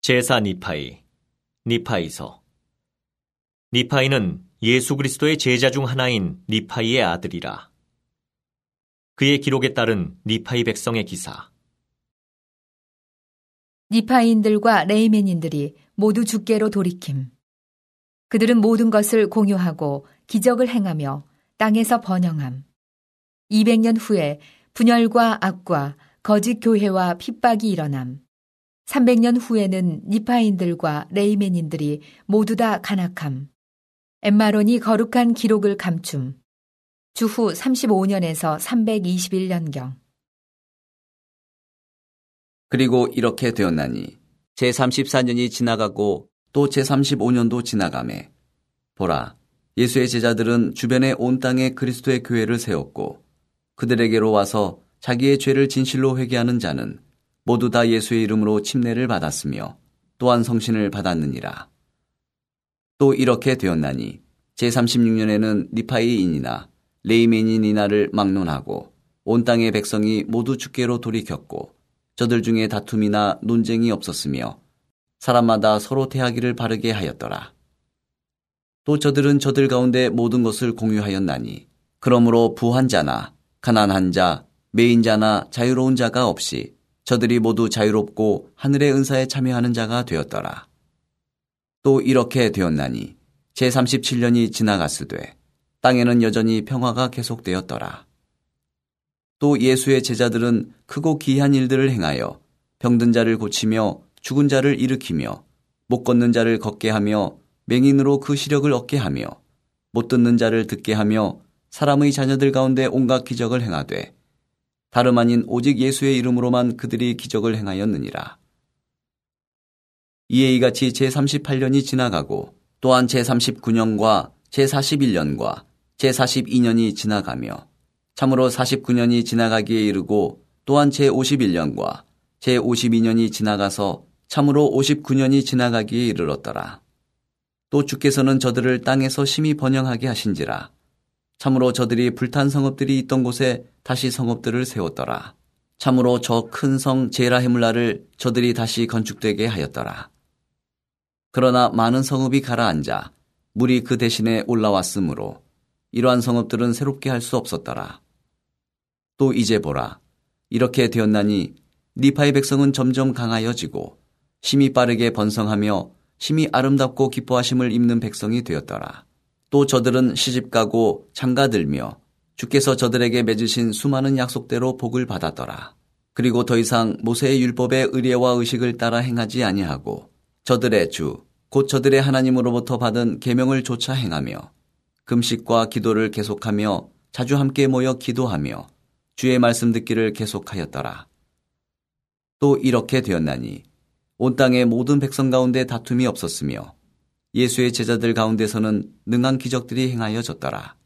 제사 니파이, 니파이서. 니파이는 예수 그리스도의 제자 중 하나인 니파이의 아들이라. 그의 기록에 따른 니파이 백성의 기사. 니파인들과 레이멘인들이 모두 주께로 돌이킴. 그들은 모든 것을 공유하고 기적을 행하며 땅에서 번영함. 200년 후에 분열과 악과 거짓 교회와 핍박이 일어남. 300년 후에는 니파인들과 레이멘인들이 모두 다 간악함. 엠마론이 거룩한 기록을 감춤. 주후 35년에서 321년경. 그리고 이렇게 되었나니 제34년이 지나가고 또 제35년도 지나가매 보라, 예수의 제자들은 주변의 온 땅에 그리스도의 교회를 세웠고 그들에게로 와서 자기의 죄를 진실로 회개하는 자는 모두 다 예수의 이름으로 침례를 받았으며 또한 성신을 받았느니라. 또 이렇게 되었나니 제36년에는 니파이인이나 레이멘인이나를 막론하고 온 땅의 백성이 모두 주께로 돌이켰고 저들 중에 다툼이나 논쟁이 없었으며 사람마다 서로 대하기를 바르게 하였더라. 또 저들은 저들 가운데 모든 것을 공유하였나니 그러므로 부한 자나 가난한 자, 매인 자나 자유로운 자가 없이 저들이 모두 자유롭고 하늘의 은사에 참여하는 자가 되었더라. 또 이렇게 되었나니 제37년이 지나갔으되 땅에는 여전히 평화가 계속되었더라. 또 예수의 제자들은 크고 기이한 일들을 행하여 병든 자를 고치며 죽은 자를 일으키며 못 걷는 자를 걷게 하며 맹인으로 그 시력을 얻게 하며 못 듣는 자를 듣게 하며 사람의 자녀들 가운데 온갖 기적을 행하되 다름 아닌 오직 예수의 이름으로만 그들이 기적을 행하였느니라. 이에 이같이 제38년이 지나가고 또한 제39년과 제41년과 제42년이 지나가며 참으로 49년이 지나가기에 이르고 또한 제51년과 제52년이 지나가서 참으로 59년이 지나가기에 이르렀더라. 또 주께서는 저들을 땅에서 심히 번영하게 하신지라. 참으로 저들이 불탄 성읍들이 있던 곳에 다시 성읍들을 세웠더라. 참으로 저 큰 성 제라헤물라를 저들이 다시 건축되게 하였더라. 그러나 많은 성읍이 가라앉아 물이 그 대신에 올라왔으므로 이러한 성읍들은 새롭게 할 수 없었더라. 또 이제 보라, 이렇게 되었나니 니파의 백성은 점점 강하여지고 심히 빠르게 번성하며 심히 아름답고 기뻐하심을 입는 백성이 되었더라. 또 저들은 시집가고 장가들며 주께서 저들에게 맺으신 수많은 약속대로 복을 받았더라. 그리고 더 이상 모세의 율법의 의례와 의식을 따라 행하지 아니하고 저들의 주, 곧 저들의 하나님으로부터 받은 계명을 조차 행하며 금식과 기도를 계속하며 자주 함께 모여 기도하며 주의 말씀 듣기를 계속하였더라. 또 이렇게 되었나니 온 땅의 모든 백성 가운데 다툼이 없었으며 예수의 제자들 가운데서는 능한 기적들이 행하여졌더라.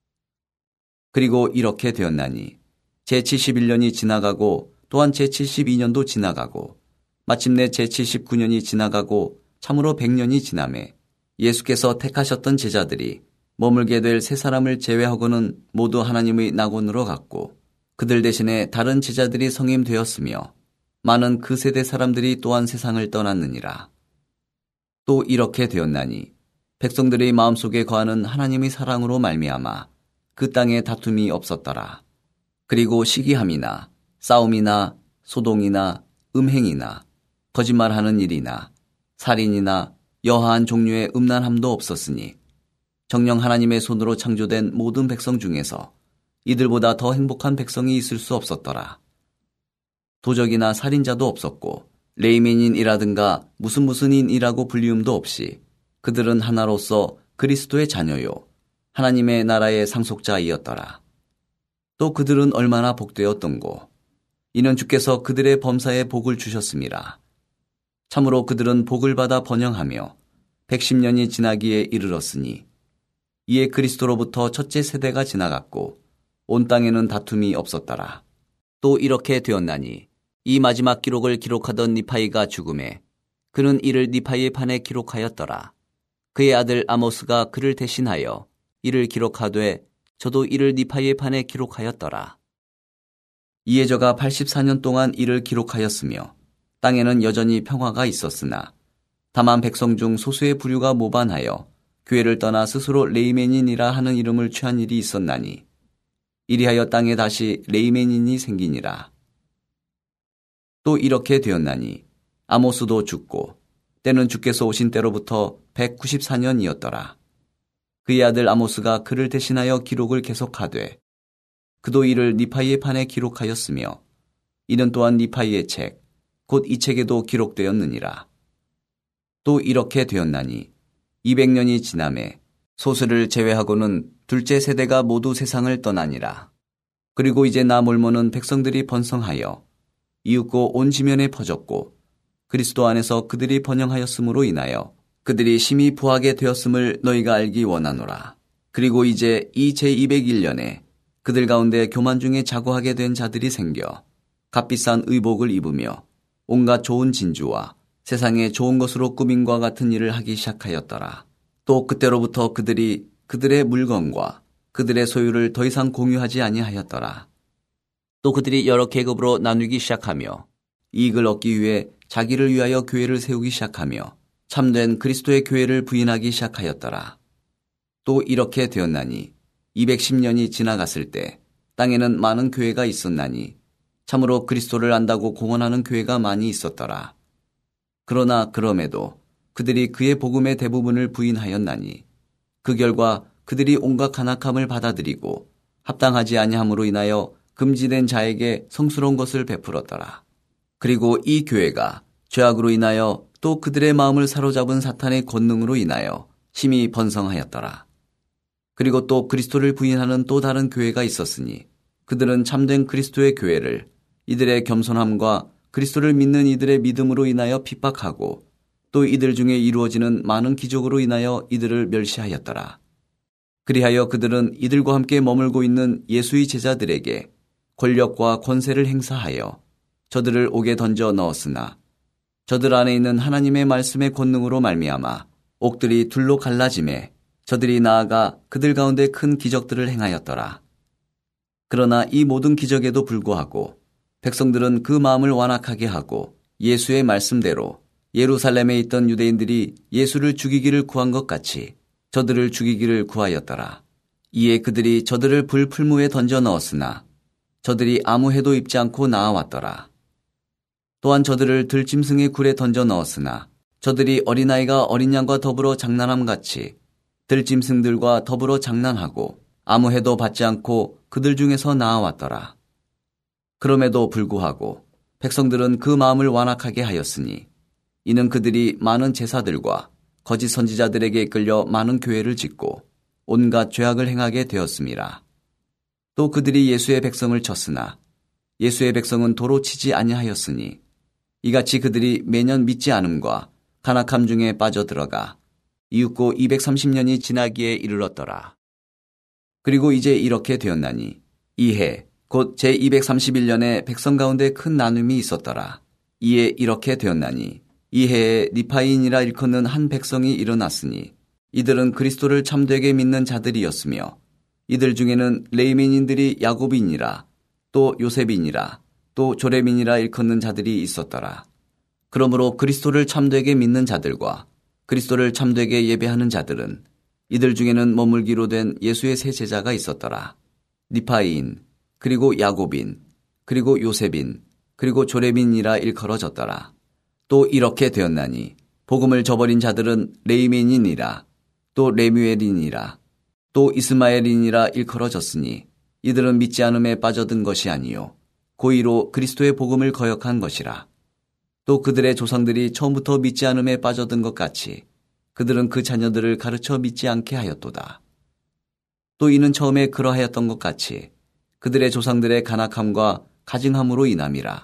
그리고 이렇게 되었나니 제71년이 지나가고 또한 제72년도 지나가고 마침내 제79년이 지나가고 참으로 100년이 지나매 예수께서 택하셨던 제자들이 머물게 될 세 사람을 제외하고는 모두 하나님의 낙원으로 갔고 그들 대신에 다른 제자들이 성임되었으며 많은 그 세대 사람들이 또한 세상을 떠났느니라. 또 이렇게 되었나니 백성들의 마음속에 거하는 하나님의 사랑으로 말미암아 그 땅에 다툼이 없었더라. 그리고 시기함이나 싸움이나 소동이나 음행이나 거짓말하는 일이나 살인이나 여하한 종류의 음란함도 없었으니 정녕 하나님의 손으로 창조된 모든 백성 중에서 이들보다 더 행복한 백성이 있을 수 없었더라. 도적이나 살인자도 없었고 레이멘인이라든가 무슨인이라고 불리움도 없이 그들은 하나로서 그리스도의 자녀요 하나님의 나라의 상속자이었더라. 또 그들은 얼마나 복되었던고. 이는 주께서 그들의 범사에 복을 주셨음이라. 참으로 그들은 복을 받아 번영하며 110년이 지나기에 이르렀으니 이에 그리스도로부터 첫째 세대가 지나갔고 온 땅에는 다툼이 없었더라. 또 이렇게 되었나니 이 마지막 기록을 기록하던 니파이가 죽음에 그는 이를 니파이의 판에 기록하였더라. 그의 아들 아모스가 그를 대신하여 이를 기록하되 저도 이를 니파이의 판에 기록하였더라. 이에 저가 84년 동안 이를 기록하였으며 땅에는 여전히 평화가 있었으나 다만 백성 중 소수의 부류가 모반하여 교회를 떠나 스스로 레이멘인이라 하는 이름을 취한 일이 있었나니 이리하여 땅에 다시 레이멘인이 생기니라. 또 이렇게 되었나니 아모스도 죽고 때는 주께서 오신 때로부터 194년이었더라. 그의 아들 아모스가 그를 대신하여 기록을 계속하되 그도 이를 니파이의 판에 기록하였으며 이는 또한 니파이의 책 곧 이 책에도 기록되었느니라. 또 이렇게 되었나니 200년이 지남에 소수를 제외하고는 둘째 세대가 모두 세상을 떠나니라. 그리고 이제 나 몰모는 백성들이 번성하여 이윽고 온 지면에 퍼졌고 그리스도 안에서 그들이 번영하였으므로 인하여 그들이 심히 부하게 되었음을 너희가 알기 원하노라. 그리고 이제 이 제201년에 그들 가운데 교만 중에 자고하게 된 자들이 생겨 값비싼 의복을 입으며 온갖 좋은 진주와 세상의 좋은 것으로 꾸민과 같은 일을 하기 시작하였더라. 또 그때로부터 그들이 그들의 물건과 그들의 소유를 더 이상 공유하지 아니하였더라. 또 그들이 여러 계급으로 나누기 시작하며 이익을 얻기 위해 자기를 위하여 교회를 세우기 시작하며 참된 그리스도의 교회를 부인하기 시작하였더라. 또 이렇게 되었나니 210년이 지나갔을 때 땅에는 많은 교회가 있었나니 참으로 그리스도를 안다고 공언하는 교회가 많이 있었더라. 그러나 그럼에도 그들이 그의 복음의 대부분을 부인하였나니 그 결과 그들이 온갖 간악함을 받아들이고 합당하지 아니함으로 인하여 금지된 자에게 성스러운 것을 베풀었더라. 그리고 이 교회가 죄악으로 인하여 또 그들의 마음을 사로잡은 사탄의 권능으로 인하여 심히 번성하였더라. 그리고 또 그리스도를 부인하는 또 다른 교회가 있었으니 그들은 참된 그리스도의 교회를 이들의 겸손함과 그리스도를 믿는 이들의 믿음으로 인하여 핍박하고 또 이들 중에 이루어지는 많은 기적으로 인하여 이들을 멸시하였더라. 그리하여 그들은 이들과 함께 머물고 있는 예수의 제자들에게 권력과 권세를 행사하여 저들을 옥에 던져 넣었으나 저들 안에 있는 하나님의 말씀의 권능으로 말미암아 옥들이 둘로 갈라짐에 저들이 나아가 그들 가운데 큰 기적들을 행하였더라. 그러나 이 모든 기적에도 불구하고 백성들은 그 마음을 완악하게 하고 예수의 말씀대로 예루살렘에 있던 유대인들이 예수를 죽이기를 구한 것 같이 저들을 죽이기를 구하였더라. 이에 그들이 저들을 불 풀무에 던져 넣었으나 저들이 아무 해도 입지 않고 나아왔더라. 또한 저들을 들짐승의 굴에 던져 넣었으나 저들이 어린아이가 어린 양과 더불어 장난함같이 들짐승들과 더불어 장난하고 아무 해도 받지 않고 그들 중에서 나아왔더라. 그럼에도 불구하고 백성들은 그 마음을 완악하게 하였으니 이는 그들이 많은 제사들과 거짓 선지자들에게 이끌려 많은 교회를 짓고 온갖 죄악을 행하게 되었음이라. 또 그들이 예수의 백성을 쳤으나 예수의 백성은 도로 치지 아니하였으니 이같이 그들이 매년 믿지 않음과 간악함 중에 빠져들어가 이윽고 230년이 지나기에 이르렀더라. 그리고 이제 이렇게 되었나니 이해 곧 제231년에 백성 가운데 큰 나눔이 있었더라. 이에 이렇게 되었나니 이 해에 니파이인이라 일컫는 한 백성이 일어났으니 이들은 그리스도를 참되게 믿는 자들이었으며 이들 중에는 레이멘인들이 야곱인이라 또 요셉인이라 또 조레민이라 일컫는 자들이 있었더라. 그러므로 그리스도를 참되게 믿는 자들과 그리스도를 참되게 예배하는 자들은 이들 중에는 머물기로 된 예수의 세 제자가 있었더라. 니파이인 그리고 야곱인 그리고 요셉인 그리고 조레민이라 일컬어졌더라. 또 이렇게 되었나니 복음을 저버린 자들은 레이멘인이라 또 레뮤엘인이라 또 이스마엘인이라 일컬어졌으니 이들은 믿지 않음에 빠져든 것이 아니요 고의로 그리스도의 복음을 거역한 것이라. 또 그들의 조상들이 처음부터 믿지 않음에 빠져든 것 같이 그들은 그 자녀들을 가르쳐 믿지 않게 하였도다. 또 이는 처음에 그러하였던 것 같이 그들의 조상들의 간악함과 가증함으로 인함이라.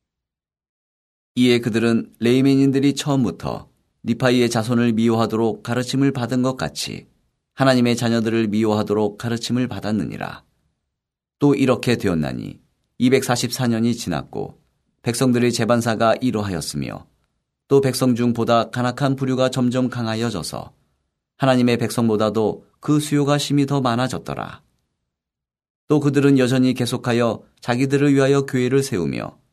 이에 그들은 레이멘인들이 처음부터 니파이의 자손을 미워하도록 가르침을 받은 것 같이 하나님의 자녀들을 미워하도록 가르침을 받았느니라. 또 이렇게 되었나니 244년이 지났고 백성들의 재반사가 이러하였으며 또 백성 중 보다 간악한 부류가 점점 강하여져서 하나님의 백성보다도 그 수요가 심히 더 많아졌더라. 또 그들은 여전히 계속하여 자기들을 위하여 교회를 세우며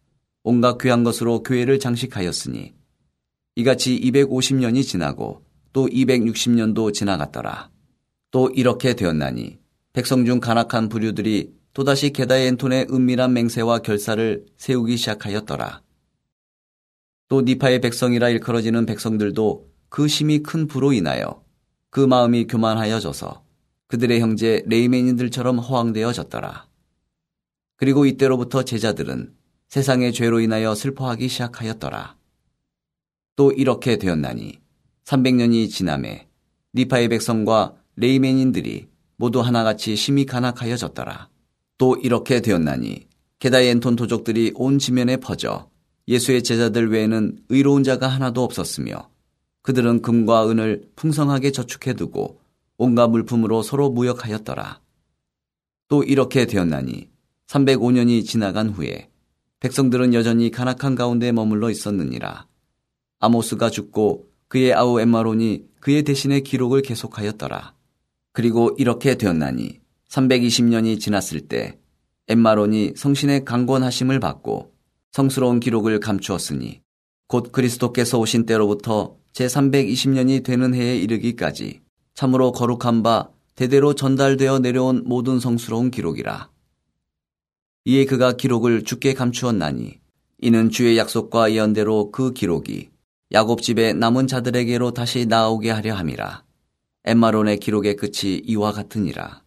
온갖 귀한 것으로 교회를 장식하였으니 이같이 250년이 지나고 또 260년도 지나갔더라. 또 이렇게 되었나니 백성 중 간악한 부류들이 또다시 게다엔톤의 은밀한 맹세와 결사를 세우기 시작하였더라. 또 니파의 백성이라 일컬어지는 백성들도 그 심히 큰 부로 인하여 그 마음이 교만하여져서 그들의 형제 레이멘인들처럼 허황되어졌더라. 그리고 이때로부터 제자들은 세상의 죄로 인하여 슬퍼하기 시작하였더라. 또 이렇게 되었나니 300년이 지나매 니파의 백성과 레이멘인들이 모두 하나같이 심히 간악하여졌더라. 또 이렇게 되었나니 게다엔톤 도적들이 온 지면에 퍼져 예수의 제자들 외에는 의로운 자가 하나도 없었으며 그들은 금과 은을 풍성하게 저축해두고 온갖 물품으로 서로 무역하였더라. 또 이렇게 되었나니 305년이 지나간 후에 백성들은 여전히 간악한 가운데 머물러 있었느니라. 아모스가 죽고 그의 아우 엠마론이 그의 대신에 기록을 계속하였더라. 그리고 이렇게 되었나니 320년이 지났을 때 엠마론이 성신의 강권하심을 받고 성스러운 기록을 감추었으니 곧 그리스도께서 오신 때로부터 제320년이 되는 해에 이르기까지 참으로 거룩한 바 대대로 전달되어 내려온 모든 성스러운 기록이라. 이에 그가 기록을 주께 감추었나니 이는 주의 약속과 예언대로 그 기록이 야곱 집의 남은 자들에게로 다시 나오게 하려 함이라. 엠마론의 기록의 끝이 이와 같으니라.